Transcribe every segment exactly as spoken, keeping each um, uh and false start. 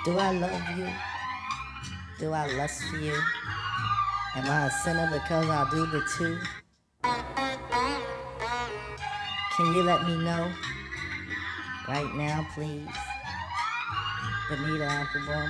Do I love you? Do I lust for you? Am I a sinner because I do the two? Can you let me know? Right now, please. Bonita Applebum.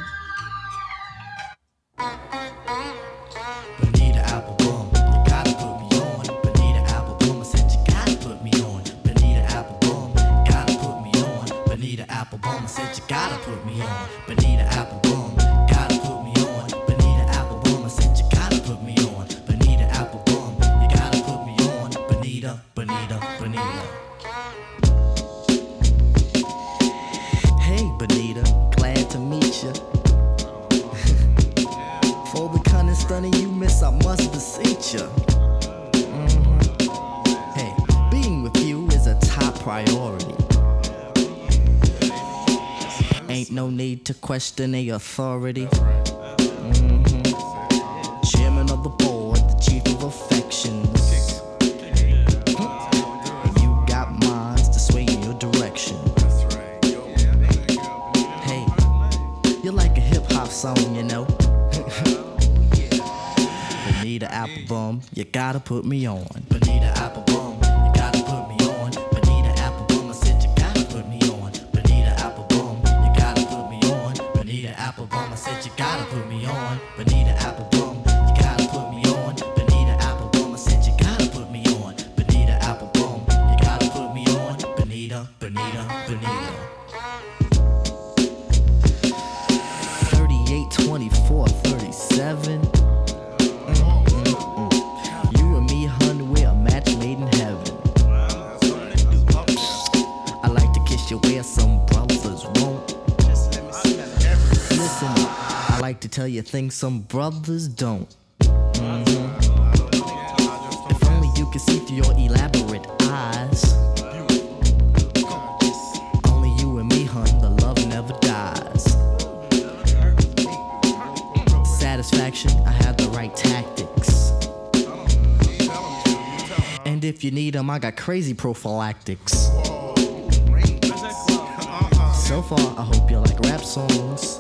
Bonita Applebum, you gotta put me on. Bonita Applebum, I said you gotta put me on. Bonita Applebum, gotta put me on. Bonita Applebum, I said you gotta put me on. Bonita Applebum, gotta put me on. Bonita Applebum, I said you gotta put me on. Bonita Applebum, you gotta put me on. Bonita, Bonita, Bonita. Hey Bonita, glad to meet ya. For the cunning stunning you miss, I must beseech ya. Mm-hmm. Hey, being with you is a top priority. Ain't no need to question the authority. Mm-hmm. Chairman of the board, the chief of affections. Mm-hmm. You got minds to sway in your direction. Hey, you're like a hip hop song, you know. Bonita Applebum, you gotta put me on. Bonita Applebum, you gotta put me on. Bonita Applebum, I said you gotta put me on. Bonita Applebum, you gotta put me on. Bonita Applebum, I said you gotta put me on. Bonita Applebum, you gotta put me on. Bonita Applebum, I said you gotta put me on. Bonita Applebum, you gotta put me on. Bonita, Bonita, Bonita. thirty-eight, twenty-four, thirty-seven. Where some brothers won't. Listen, I like to tell you things some brothers don't. Mm-hmm. If only you could see through your elaborate eyes. Only you and me, hun, the love never dies. Satisfaction, I have the right tactics. And if you need them, I got crazy prophylactics. So far, I hope you like rap songs.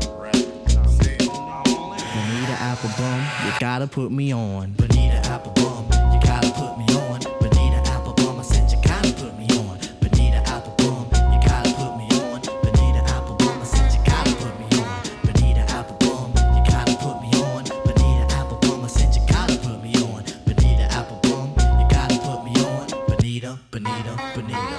Bonita Applebum, you gotta put me on. Bonita Applebum, you gotta put me on. Bonita Applebum, I said you gotta put me on. Bonita Applebum, you gotta put me on. Bonita Applebum, I said you gotta put me on. Bonita Applebum, you gotta put me on. Bonita Applebum, I said you gotta put me on. Bonita Applebum, you gotta put me on. Bonita, Bonita, Bonita.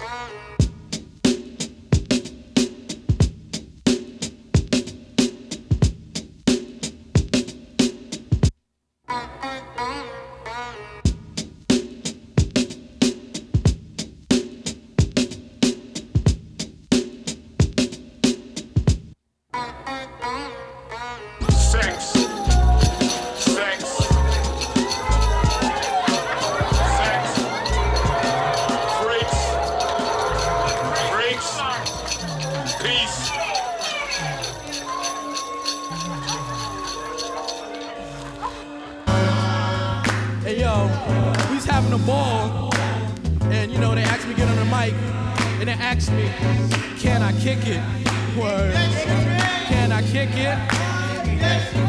Hey yo, we was having a ball, and you know they asked me to get on the mic, and they asked me, can I kick it? Word. Can I kick it?